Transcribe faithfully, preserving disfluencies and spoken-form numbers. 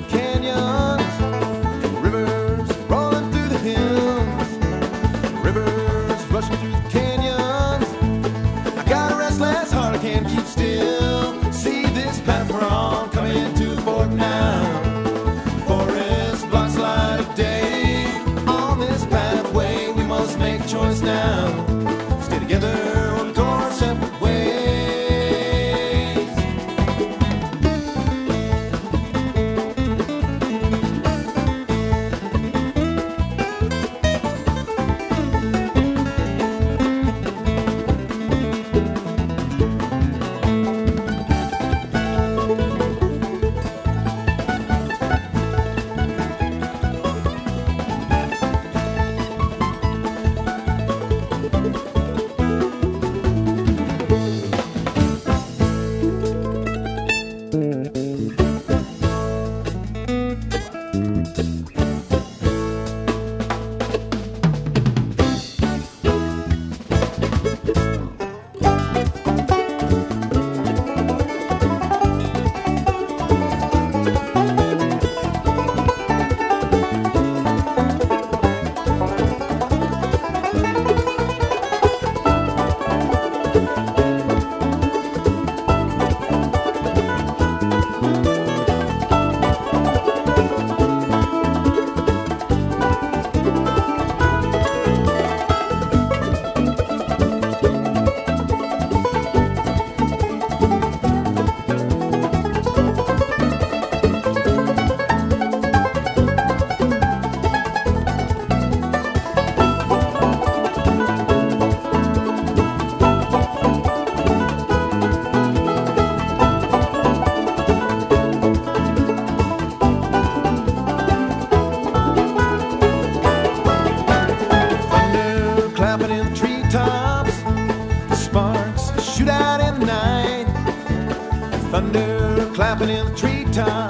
canyons, rivers rolling through the hills, rivers rushing through the canyons. I got a restless heart, I can't keep still. See this path we're on, coming to the fork now. Forest blocks the light of day. On this pathway we must make a choice now. Stay together or go our separate ways. Sparks shoot out in the night, thunder clapping in the treetops.